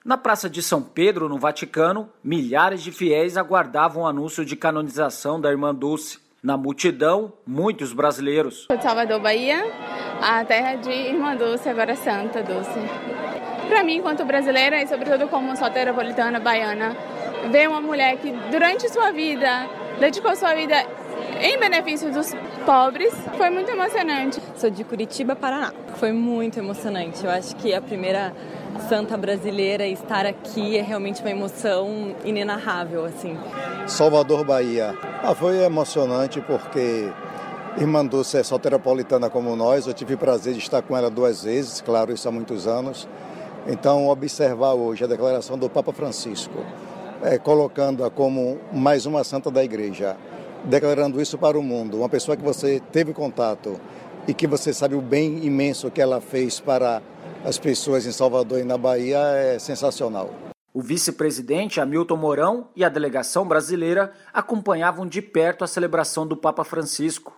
Na Praça de São Pedro, no Vaticano, milhares de fiéis aguardavam o anúncio de canonização da Irmã Dulce. Na multidão, muitos brasileiros. Sou de Salvador, Bahia, a terra de Irmã Dulce, agora Santa Dulce. Para mim, enquanto brasileira e sobretudo como soteropolitana baiana, ver uma mulher que durante sua vida, dedicou sua vida em benefício dos pobres, foi muito emocionante. Sou de Curitiba, Paraná. Foi muito emocionante. Eu acho que a primeira santa brasileira estar aqui é realmente uma emoção inenarrável, assim. Salvador, Bahia. Foi emocionante porque Irmã Dulce é soteropolitana como nós. Eu tive o prazer de estar com ela 2 vezes, claro, isso há muitos anos. Então, observar hoje a declaração do Papa Francisco, colocando-a como mais uma santa da Igreja, declarando isso para o mundo, uma pessoa que você teve contato e que você sabe o bem imenso que ela fez para as pessoas em Salvador e na Bahia, é sensacional. O vice-presidente Hamilton Mourão e a delegação brasileira acompanhavam de perto a celebração do Papa Francisco.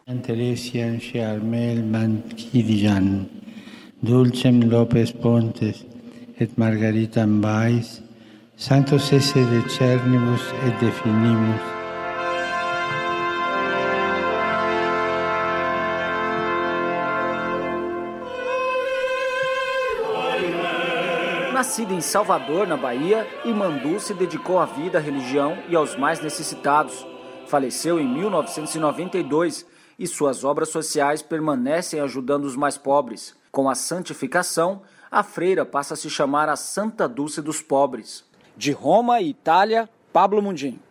Dulcem Lopes Pontes et Margarita Ambais, Sanctos esse decernibus et definimus. Nascida em Salvador, na Bahia, Irmã Dulce dedicou a vida à religião e aos mais necessitados. Faleceu em 1992 e suas obras sociais permanecem ajudando os mais pobres. Com a santificação, a freira passa a se chamar a Santa Dulce dos Pobres. De Roma e Itália, Pablo Mundim.